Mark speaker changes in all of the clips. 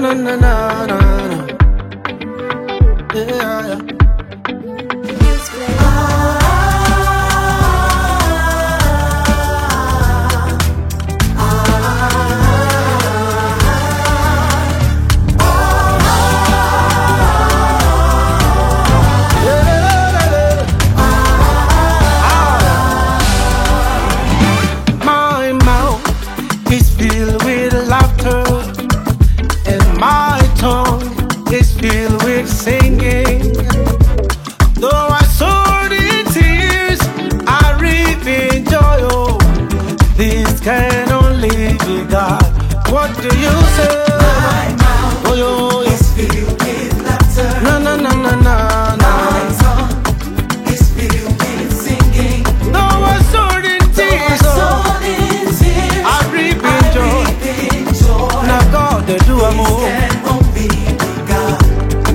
Speaker 1: na na na na. Yeah. My mouth is filled with laughter, and my tongue is filled with singing. Though I sowed in tears, I reap in joy. Oh, this can only be God. What do you say?
Speaker 2: My mouth
Speaker 1: Oh, yo,
Speaker 2: is filled with laughter.
Speaker 1: na na na na na na.
Speaker 2: My tongue is filled with singing.
Speaker 1: Though I sowed in tears, oh,
Speaker 2: Sown in tears,
Speaker 1: I reap
Speaker 2: I
Speaker 1: in joy.
Speaker 2: reap in joy.
Speaker 1: Now God, they do a
Speaker 2: This
Speaker 1: move.
Speaker 2: can only be God.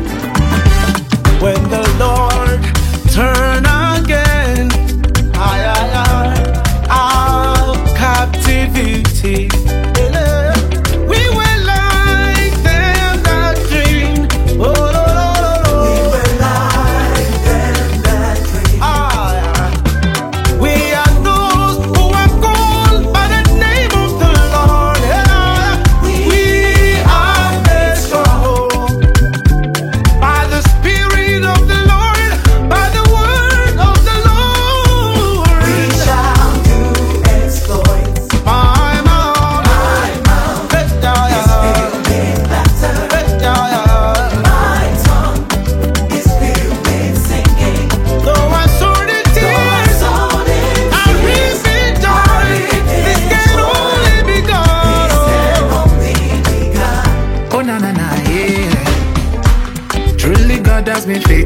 Speaker 1: When the Lord turn again, our captivity, we will like them that dream. Oh, lo, lo, lo,
Speaker 2: We
Speaker 1: lo.
Speaker 2: were like them that dream.
Speaker 1: We are those who are called by the name of the Lord. We are made strong by the Spirit of the Lord, by the word of the Lord.
Speaker 2: We shall do exploits.
Speaker 1: My mouth,
Speaker 2: My mouth
Speaker 1: let down,
Speaker 2: is filled with laughter.
Speaker 1: let down.
Speaker 2: My tongue is filled with singing.
Speaker 1: Though I sowed in tears,
Speaker 2: Sown in
Speaker 1: I reap in joy. This can only be
Speaker 2: This
Speaker 1: God.
Speaker 2: can only be God.
Speaker 3: Oh na na na, yeah. Truly God has been faithful.